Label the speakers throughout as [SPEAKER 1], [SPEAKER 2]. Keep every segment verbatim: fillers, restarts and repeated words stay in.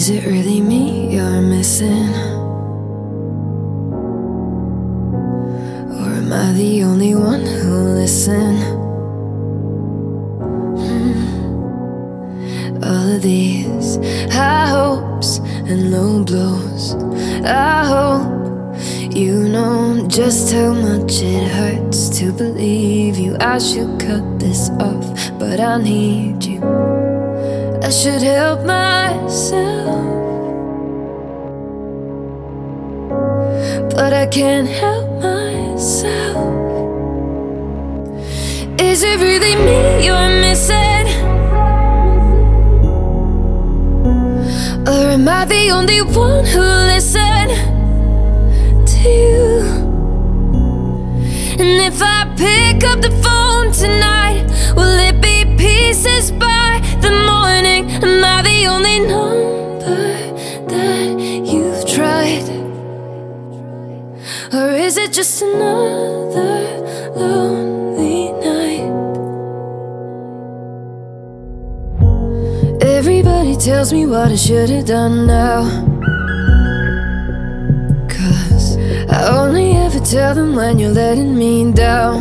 [SPEAKER 1] Is it really me you're missing? Or am I the only one who listen? Hmm. All of these high hopes and low blows, I hope you know just how much it hurts to believe you. I should cut this off, but I need you. I should help myself, but I can't help myself. Is it really me you're missing? Or am I the only one who listen to you? And if I pick up the phone tonight, will it be pieces by the morning? Am I the only number that you've tried? Or is it just another lonely night? Everybody tells me what I should have done now, 'cause I only ever tell them when you're letting me down.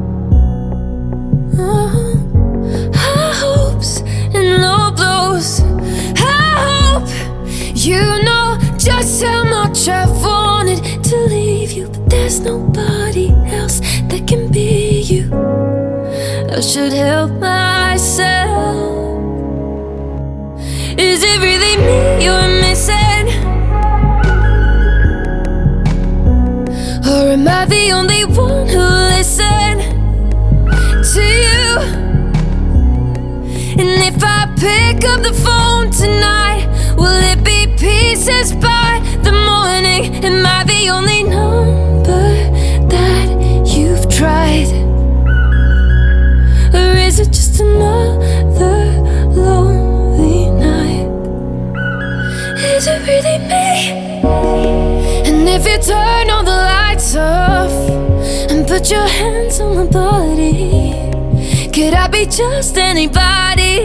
[SPEAKER 1] Oh, high hopes and low blows, I hope you know just how much I've wanted to leave you, but there's nobody else that can be you. I should help myself. Is it really me you're missing? Or am I the only one who listen to you? And if I pick up the phone tonight, will it be pieces by the morning? Am I the only number that you've tried? Or is it just another lonely night? Is it really me? And if you turn all the lights off and put your hands on my body, could I be just anybody?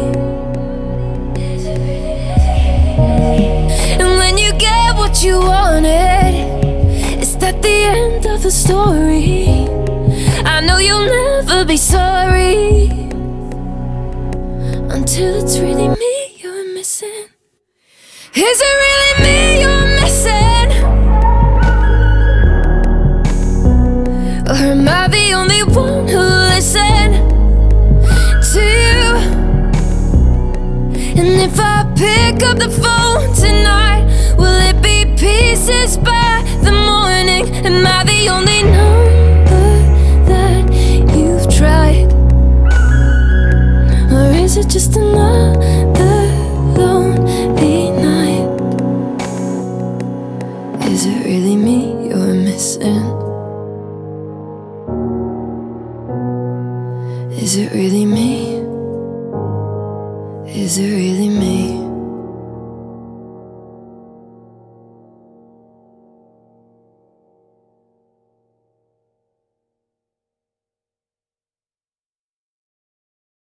[SPEAKER 1] And when you get what you wanted, is that the end of the story? I know you'll never be sorry until it's really me you're missing. Is it really me you're missing? Or am I the only one who listen to you? And if I pick up the phone tonight, will it be pieces by the morning? Am I the only number that you've tried? Or is it just another lonely night? Is it really me you're missing? Is it really me? Is it really me?